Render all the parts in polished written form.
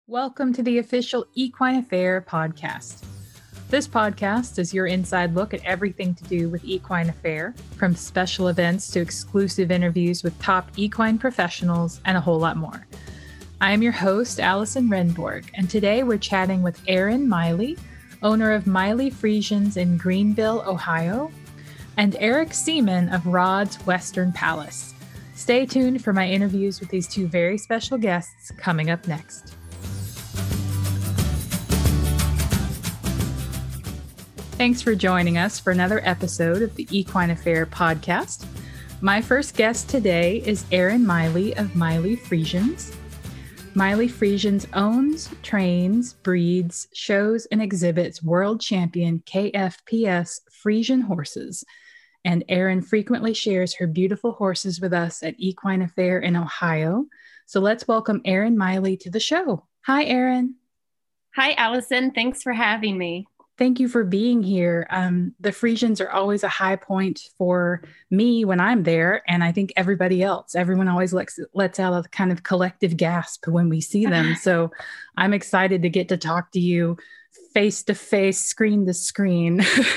Welcome to the official Equine Affair podcast. This podcast is your inside look at everything to do with Equine Affair, from special events to exclusive interviews with top equine professionals and a whole lot more. I am your host, Allison Renborg, and today we're chatting with Erin Miley, owner of Miley Friesians in Greenville, Ohio, and Eric Seaman of Rod's Western Palace. Stay tuned for my interviews with these two very special guests coming up next. Thanks for joining us for another episode of the Equine Affair podcast. My first guest today is Erin Miley of Miley Friesians. Miley Friesians owns, trains, breeds, shows, and exhibits world champion KFPS Friesian horses. And Erin frequently shares her beautiful horses with us at Equine Affair in Ohio. So let's welcome Erin Miley to the show. Hi, Erin. Hi, Allison. Thanks for having me. Thank you for being here. The Friesians are always a high point for me when I'm there, and I think everybody else. Everyone always lets out a kind of collective gasp when we see them. So I'm excited to get to talk to you face to face, screen to screen.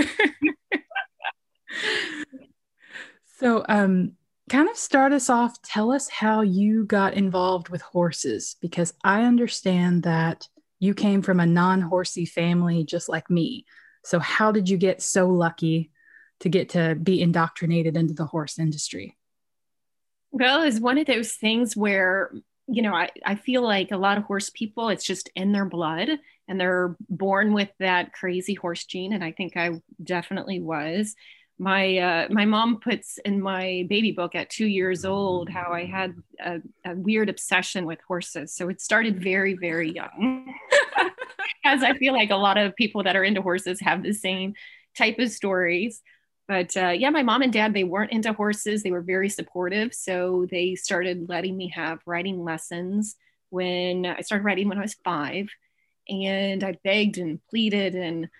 So kind of start us off. Tell us how you got involved with horses, because I understand that you came from a non-horsey family just like me. So how did you get so lucky to get to be indoctrinated into the horse industry? Well, it's one of those things where, I feel like a lot of horse people, it's just in their blood and they're born with that crazy horse gene. And I think I definitely was. My mom puts in my baby book at 2 years old how I had a weird obsession with horses. So it started very, very young. As I feel like a lot of people that are into horses have the same type of stories. But my mom and dad, they weren't into horses. They were very supportive. So they started letting me have riding lessons when I started riding when I was 5. And I begged and pleaded and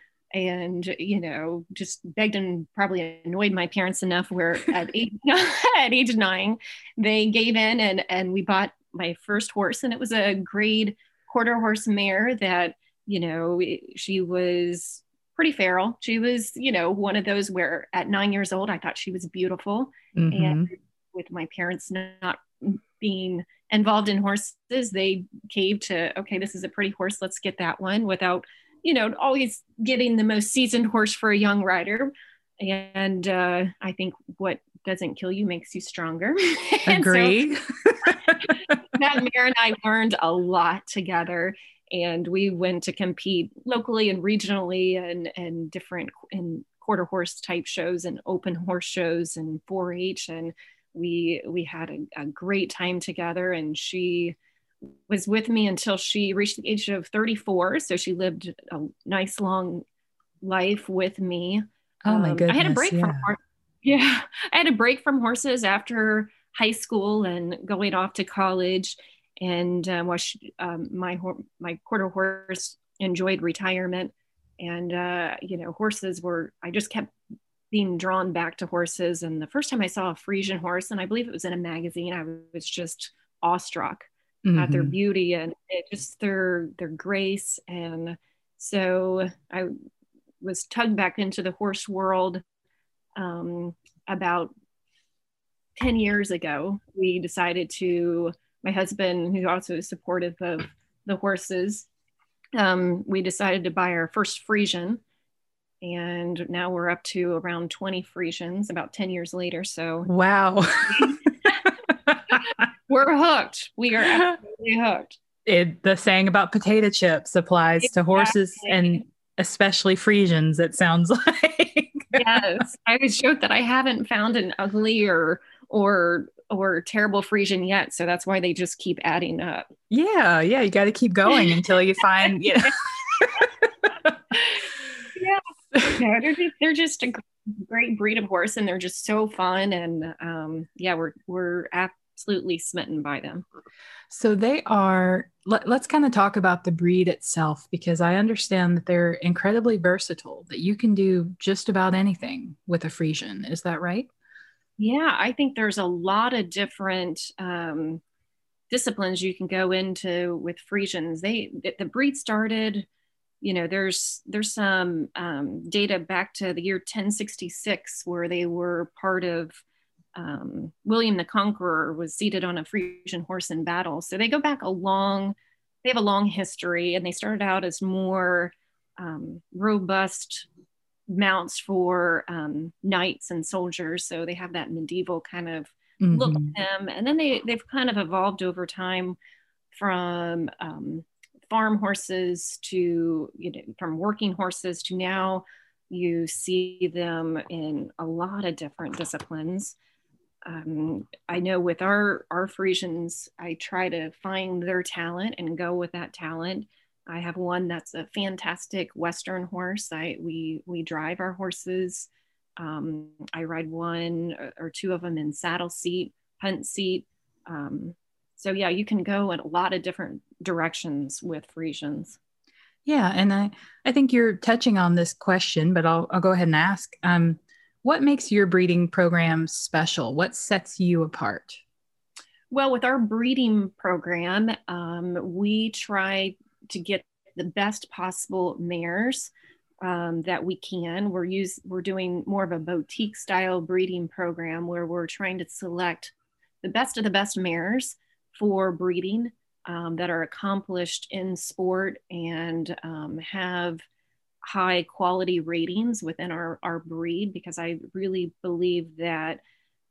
just begged and probably annoyed my parents enough where at age 9, they gave in and we bought my first horse. And it was a grade quarter horse mare that, she was pretty feral. She was, one of those where at 9 years old, I thought she was beautiful. Mm-hmm. And with my parents not being involved in horses, they caved to, okay, this is a pretty horse. Let's get that one without, always getting the most seasoned horse for a young rider. And I think what doesn't kill you makes you stronger. Agree. So, that mare and I learned a lot together. And we went to compete locally and regionally and different in quarter horse type shows and open horse shows and 4-H. And we had a great time together. And she was with me until she reached the age of 34. So she lived a nice long life with me. Oh my goodness. I had a break from I had a break from horses after high school and going off to college. And my quarter horse enjoyed retirement, and horses I just kept being drawn back to horses. And the first time I saw a Friesian horse, and I believe it was in a magazine, I was just awestruck at their beauty and just their grace. And so I was tugged back into the horse world about 10 years ago. We decided to, my husband, who also is supportive of the horses, we decided to buy our first Friesian. And now we're up to around 20 Friesians about 10 years later. So wow. We're hooked. We are absolutely hooked. The saying about potato chips applies to horses and especially Friesians, it sounds like. Yes. I was joked that I haven't found an ugly or terrible Friesian yet. So that's why they just keep adding up. Yeah. You got to keep going until you find, Yeah. They're just a great breed of horse, and they're just so fun. And we're absolutely smitten by them. So they are, let's kind of talk about the breed itself, because I understand that they're incredibly versatile, that you can do just about anything with a Friesian. Is that right? Yeah, I think there's a lot of different disciplines you can go into with Friesians. The breed started, there's some data back to the year 1066 where they were part of William the Conqueror was seated on a Frisian horse in battle. So they go back they have a long history, and they started out as more robust mounts for knights and soldiers. So they have that medieval kind of look at them. And then they've kind of evolved over time from farm horses to, from working horses to now you see them in a lot of different disciplines. I know with our Friesians, I try to find their talent and go with that talent. I have one that's a fantastic Western horse. We drive our horses. I ride one or two of them in saddle seat, hunt seat. So yeah, you can go in a lot of different directions with Friesians. Yeah, and I think you're touching on this question, but I'll go ahead and ask. What makes your breeding program special? What sets you apart? Well, with our breeding program, we try to get the best possible mares that we can. We're doing more of a boutique style breeding program where we're trying to select the best of the best mares for breeding that are accomplished in sport and have high quality ratings within our breed, because I really believe that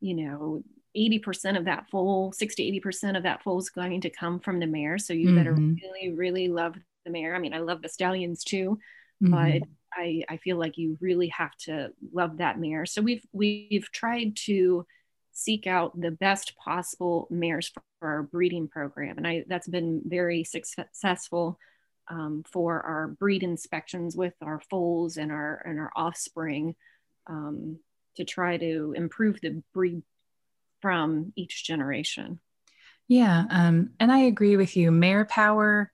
80% of that foal, 60-80% of that foal is going to come from the mare. So you better really, really love the mare. I mean, I love the stallions too, but I feel like you really have to love that mare. So we've tried to seek out the best possible mares for our breeding program, and that's been very successful for our breed inspections with our foals and our offspring, to try to improve the breed from each generation. Yeah, and I agree with you. Mare power,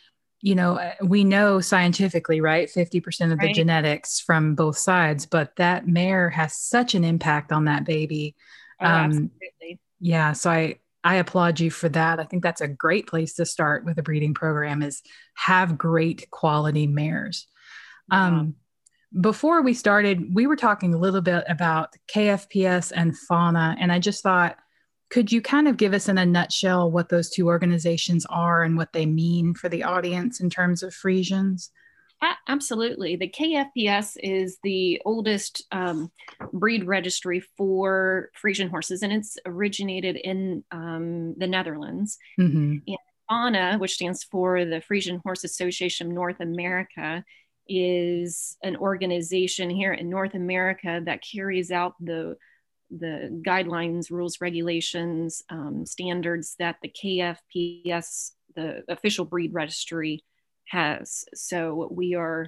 we know scientifically, right? 50% of the genetics from both sides, but that mare has such an impact on that baby. Oh, absolutely. Yeah, so I applaud you for that. I think that's a great place to start with a breeding program, is have great quality mares. Yeah. Before we started, we were talking a little bit about KFPS and Fauna, and I just thought, could you kind of give us in a nutshell what those two organizations are and what they mean for the audience in terms of Friesians? Absolutely. The KFPS is the oldest breed registry for Friesian horses, and it's originated in the Netherlands. And FANA, which stands for the Friesian Horse Association of North America, is an organization here in North America that carries out the guidelines, rules, regulations, standards that the KFPS, the official breed registry, has. So we are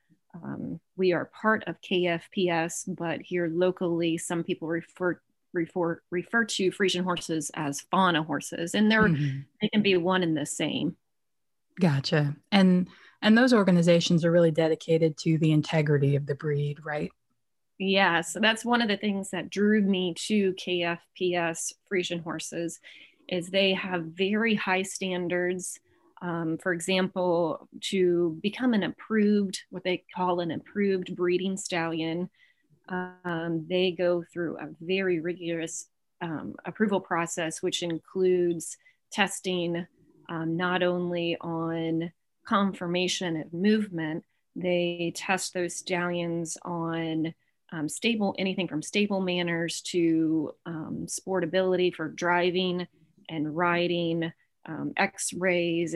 part of KFPS, but here locally, some people refer to Friesian horses as fauna horses, and they can be one and the same. Gotcha. And those organizations are really dedicated to the integrity of the breed, right? Yeah, so that's one of the things that drew me to KFPS Friesian horses, is they have very high standards. For example, to become what they call an approved breeding stallion, they go through a very rigorous approval process, which includes testing not only on conformation of movement. They test those stallions on anything from stable manners to sportability for driving and riding, x-rays.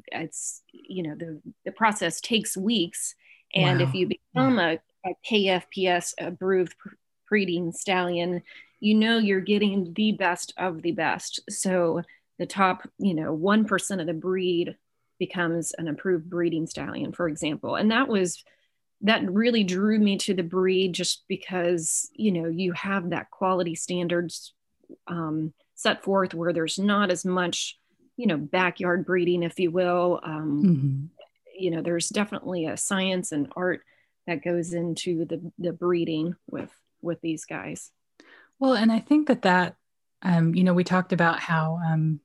The process takes weeks. And if you become a KFPS approved breeding stallion, you're getting the best of the best. So the top 1% of the breed becomes an approved breeding stallion, for example. And that really drew me to the breed, just because you have that quality standards set forth, where there's not as much backyard breeding, if you will. There's definitely a science and art that goes into the breeding with these guys. Well, and I think that we talked about how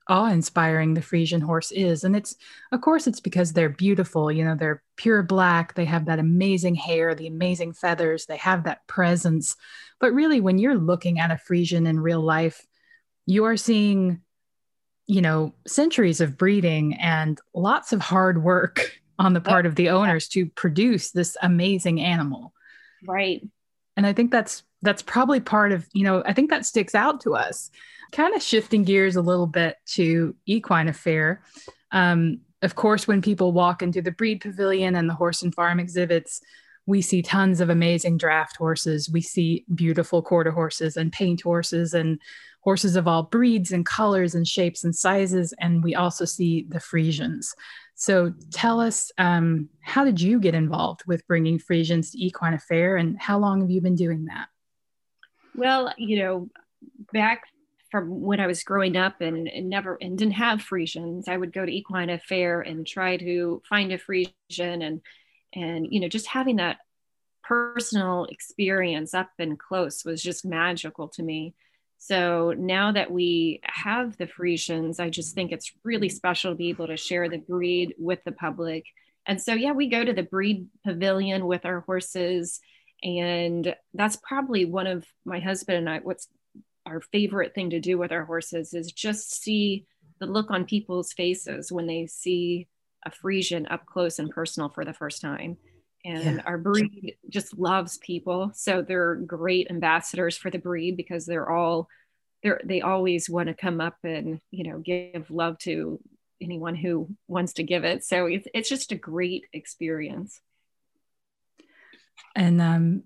awe-inspiring the Frisian horse is. And it's, of course, it's because they're beautiful. You know, they're pure black. They have that amazing hair, the amazing feathers. They have that presence. But really, when you're looking at a Frisian in real life, you are seeing, you know, centuries of breeding and lots of hard work on the Oh, part of the owners to produce this amazing animal. right. And I think that's probably part of, you know, I think that sticks out to us. Kind of shifting gears a little bit to equine affair. Of course, when people walk into the breed pavilion and the horse and farm exhibits, we see tons of amazing draft horses. We see beautiful quarter horses and paint horses and horses of all breeds and colors and shapes and sizes. And we also see the Friesians. So tell us, how did you get involved with bringing Friesians to Equine Affair, and how long have you been doing that? Well, back from when I was growing up and didn't have Friesians, I would go to Equine Affair and try to find a Friesian and just having that personal experience up and close was just magical to me. So now that we have the Friesians, I just think it's really special to be able to share the breed with the public. And so, yeah, we go to the breed pavilion with our horses. And that's probably one of my husband and I, what's our favorite thing to do with our horses is just see the look on people's faces when they see a Friesian up close and personal for the first time. And Yeah. our breed just loves people. So they're great ambassadors for the breed because they always want to come up and, give love to anyone who wants to give it. So it's just a great experience. And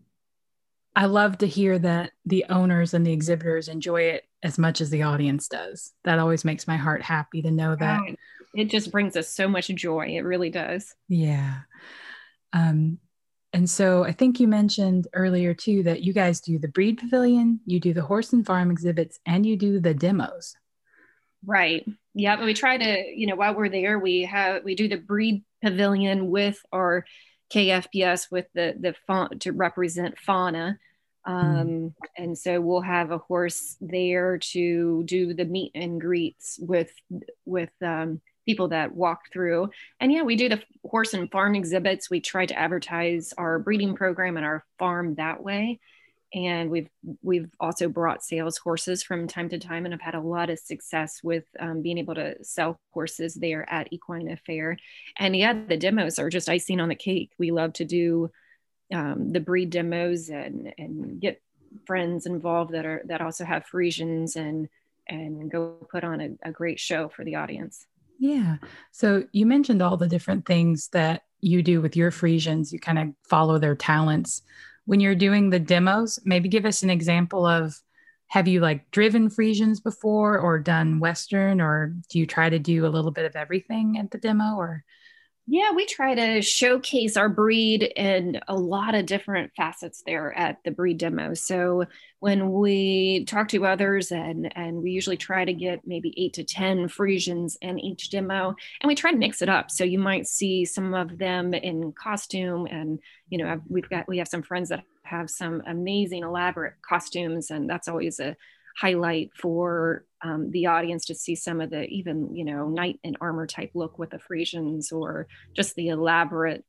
I love to hear that the owners and the exhibitors enjoy it as much as the audience does. That always makes my heart happy to know that. Oh, it just brings us so much joy. It really does. Yeah. Um, and so I think you mentioned earlier too that you guys do the breed pavilion, you do the horse and farm exhibits, and you do the demos. Right. Yeah, but we try to, while we're there, we do the breed pavilion with our KFPS with the font to represent fauna. Mm. And so we'll have a horse there to do the meet and greets with people that walk through. And yeah, we do the horse and farm exhibits. We try to advertise our breeding program and our farm that way. And we've also brought sales horses from time to time and have had a lot of success with being able to sell horses there at Equine Affair. And yeah, the demos are just icing on the cake. We love to do the breed demos and get friends involved that also have Friesians and go put on a great show for the audience. Yeah. So you mentioned all the different things that you do with your Friesians. You kind of follow their talents. When you're doing the demos, maybe give us an example of, have you like driven Friesians before or done Western, or do you try to do a little bit of everything at the demo? Or Yeah, we try to showcase our breed in a lot of different facets there at the breed demo. So when we talk to others and we usually try to get maybe 8 to 10 Friesians in each demo, and we try to mix it up. So you might see some of them in costume, and we have some friends that have some amazing elaborate costumes, and that's always a highlight for the audience to see some of the even knight in armor type look with the Friesians, or just the elaborate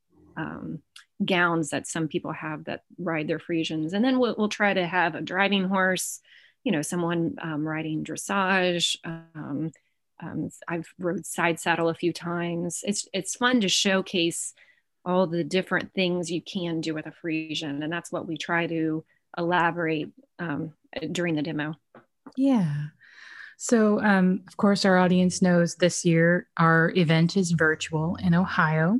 gowns that some people have that ride their Friesians. And then we'll try to have a driving horse, someone riding dressage. I've rode side saddle a few times. It's fun to showcase all the different things you can do with a Friesian, and that's what we try to elaborate during the demo. yeah. So, of course, our audience knows this year our event is virtual in Ohio.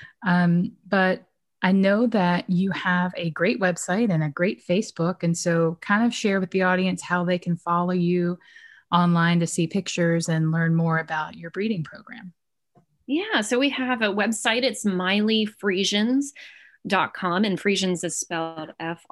But I know that you have a great website and a great Facebook. And so, kind of share with the audience how they can follow you online to see pictures and learn more about your breeding program. Yeah, so we have a website. It's MileyFriesians.com, and Friesians is spelled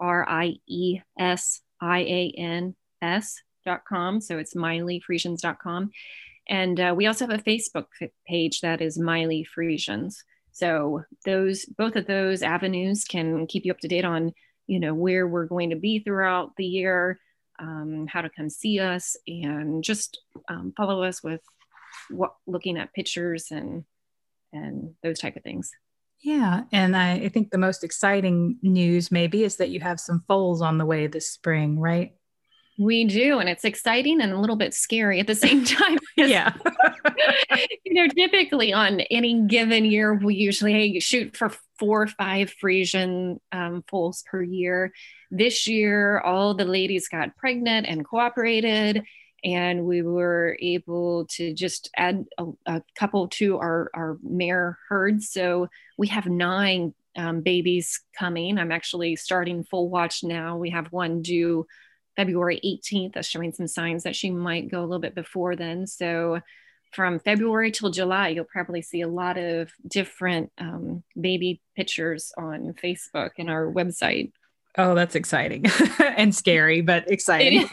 FRIESIANS.com. So it's MileyFriesians.com. And we also have a Facebook page that is Miley Friesians. So both of those avenues can keep you up to date on, where we're going to be throughout the year, how to come see us, and just follow us with looking at pictures and those type of things. Yeah. And I think the most exciting news maybe is that you have some foals on the way this spring, right? We do. And it's exciting and a little bit scary at the same time. Yeah. Typically on any given year, we usually shoot for 4 or 5 Friesian foals per year. This year, all the ladies got pregnant and cooperated, and we were able to just add a couple to our mare herd. So we have 9 babies coming. I'm actually starting foal watch now. We have one due February 18th. That's showing some signs that she might go a little bit before then. So from February till July, you'll probably see a lot of different baby pictures on Facebook and our website. Oh, that's exciting and scary, but exciting.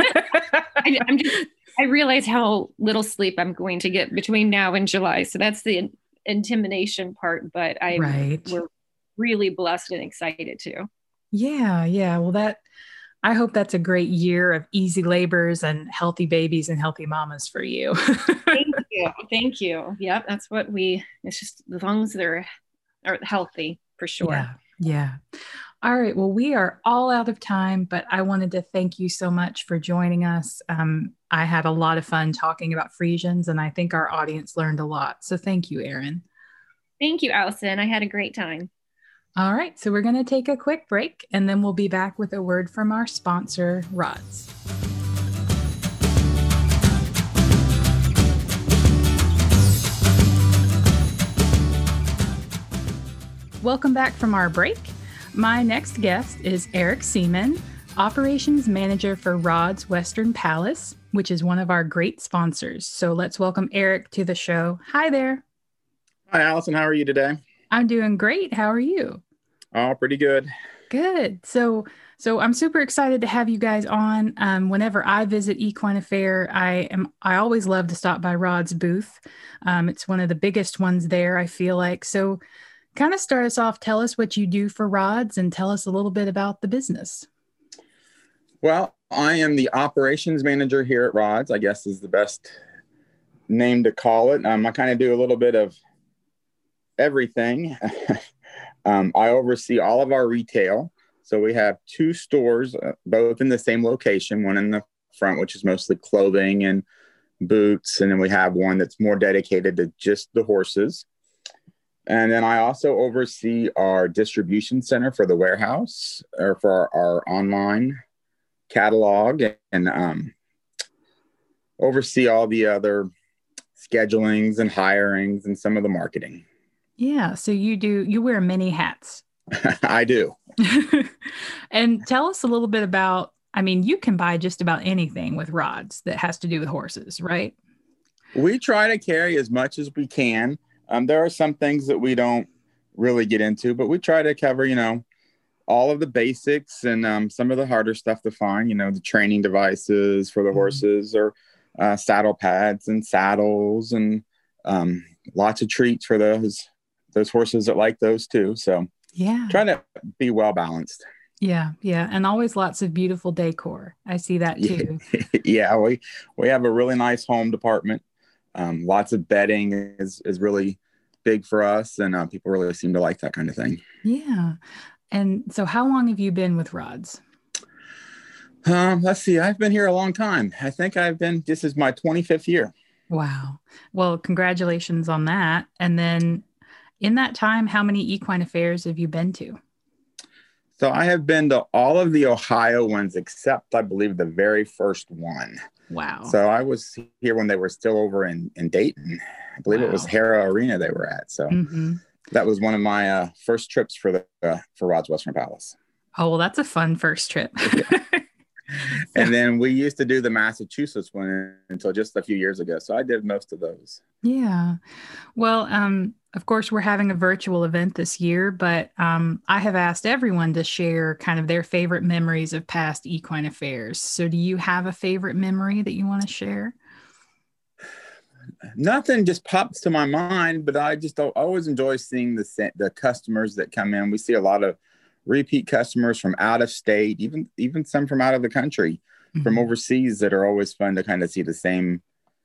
I realize how little sleep I'm going to get between now and July. So that's the intimidation part, but we're really blessed and excited too. Yeah. Yeah. Well, I hope that's a great year of easy labors and healthy babies and healthy mamas for you. Thank you. Yep. That's what it's just as long as they're healthy for sure. Yeah. Yeah. All right. Well, we are all out of time, but I wanted to thank you so much for joining us. I had a lot of fun talking about Friesians, and I think our audience learned a lot. So thank you, Erin. Thank you, Allison. I had a great time. All right. So we're going to take a quick break, and then we'll be back with a word from our sponsor, Rods. Welcome back from our break. My next guest is Eric Seaman, Operations Manager for Rods Western Palace, which is one of our great sponsors. So let's welcome Eric to the show. Hi there. Hi, Allison. How are you today? I'm doing great. How are you? Oh, pretty good. Good. So I'm super excited to have you guys on. Whenever I visit Equine Affair, I always love to stop by Rod's booth. It's one of the biggest ones there, I feel like. So kind of start us off, tell us what you do for Rods and tell us a little bit about the business. Well, I am the operations manager here at Rods, I guess is the best name to call it. I kind of do a little bit of everything. I oversee all of our retail. So we have 2 stores, both in the same location, one in the front, which is mostly clothing and boots. And then we have one that's more dedicated to just the horses. And then I also oversee our distribution center for the warehouse or for our online catalog and oversee all the other schedulings and hirings and some of the marketing. Yeah. So you wear many hats. I do. And tell us a little bit about, you can buy just about anything with Rods that has to do with horses, right? We try to carry as much as we can. There are some things that we don't really get into, but we try to cover, all of the basics and some of the harder stuff to find, the training devices for the horses or saddle pads and saddles and lots of treats for those horses that like those too. So yeah, try to be well balanced. Yeah. Yeah. And always lots of beautiful decor. I see that too. Yeah. We have a really nice home department. Lots of bedding is really big for us, and people really seem to like that kind of thing. Yeah. And so how long have you been with Rods? Let's see. I've been here a long time. I think this is my 25th year. Wow. Well, congratulations on that. And then in that time, how many equine affairs have you been to? So I have been to all of the Ohio ones, except I believe the very first one. Wow. So I was here when they were still over in Dayton. I believe it was Hara Arena they were at. So that was one of my first trips for Rods Western Palace. Oh, well, that's a fun first trip. And then we used to do the Massachusetts one until just a few years ago. So I did most of those. Yeah. Well, of course, we're having a virtual event this year, but I have asked everyone to share kind of their favorite memories of past equine affairs. So do you have a favorite memory that you want to share? Nothing just pops to my mind, but I just always enjoy seeing the customers that come in. We see a lot of repeat customers from out of state, even some from out of the country, from overseas, that are always fun to kind of see the same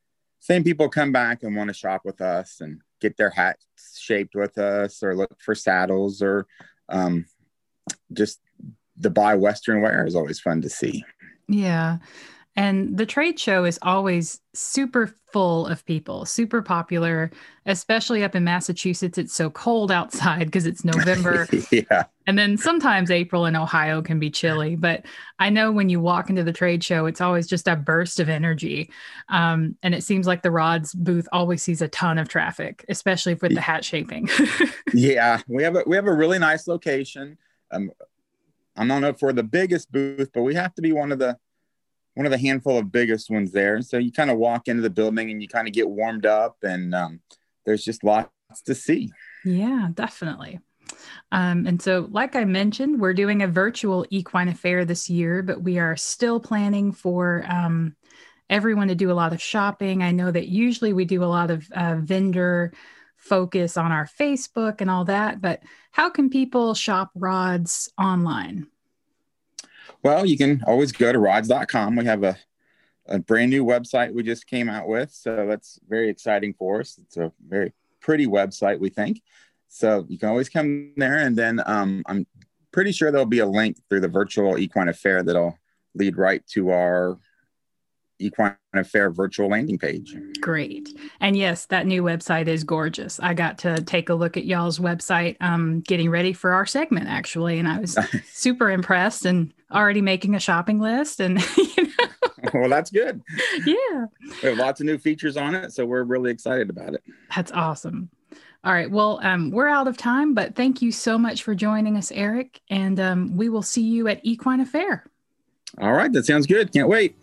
same people come back and want to shop with us and get their hats shaped with us, or look for saddles, or just the buy Western wear is always fun to see. Yeah. And the trade show is always super full of people, super popular, especially up in Massachusetts. It's so cold outside because it's November. Yeah. And then sometimes April in Ohio can be chilly. But I know when you walk into the trade show, it's always just a burst of energy. And it seems like the Rods booth always sees a ton of traffic, especially with the hat shaping. Yeah, we have a really nice location. I don't know if we're the biggest booth, but we have to be one of the handful of biggest ones there. So you kind of walk into the building and you kind of get warmed up, and there's just lots to see. Yeah, definitely. And so, like I mentioned, we're doing a virtual equine affair this year, but we are still planning for everyone to do a lot of shopping. I know that usually we do a lot of vendor focus on our Facebook and all that, but how can people shop rods online? Well, you can always go to rods.com. We have a brand new website we just came out with, so that's very exciting for us. It's a very pretty website, we think. So you can always come there, and then I'm pretty sure there'll be a link through the virtual equine affair that'll lead right to our equine affair virtual landing page. Great. And yes, that new website is gorgeous. I got to take a look at y'all's website getting ready for our segment, actually, and I was super impressed and already making a shopping list. And Well, that's good. Yeah, we have lots of new features on it, so we're really excited about it. That's awesome. All right, well, we're out of time, but thank you so much for joining us, Eric, and we will see you at Equine Affair. All right, that sounds good. Can't wait.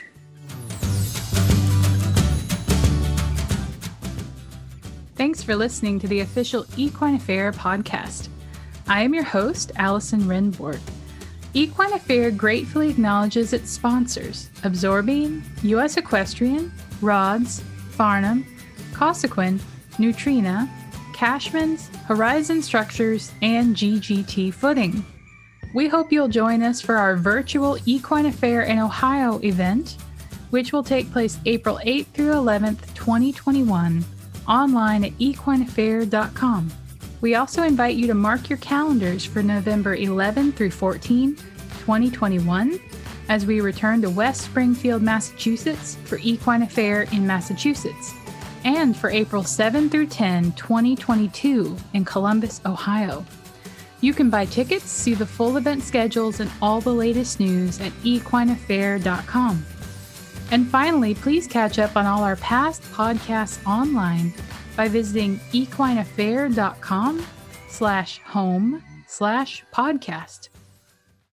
Thanks for listening to the official Equine Affair podcast. I am your host, Allison Renborg. Equine Affair gratefully acknowledges its sponsors, Absorbine, U.S. Equestrian, Rods, Farnham, Cosequin, Nutrina, Cashman's, Horizon Structures, and GGT Footing. We hope you'll join us for our virtual Equine Affair in Ohio event, which will take place April 8th through 11th, 2021, online at equineaffair.com. We also invite you to mark your calendars for November 11 through 14, 2021, as we return to West Springfield, Massachusetts for Equine Affair in Massachusetts, and for April 7 through 10, 2022 in Columbus, Ohio. You can buy tickets, see the full event schedules, and all the latest news at equineaffair.com. And finally, please catch up on all our past podcasts online by visiting equineaffair.com/home/podcast.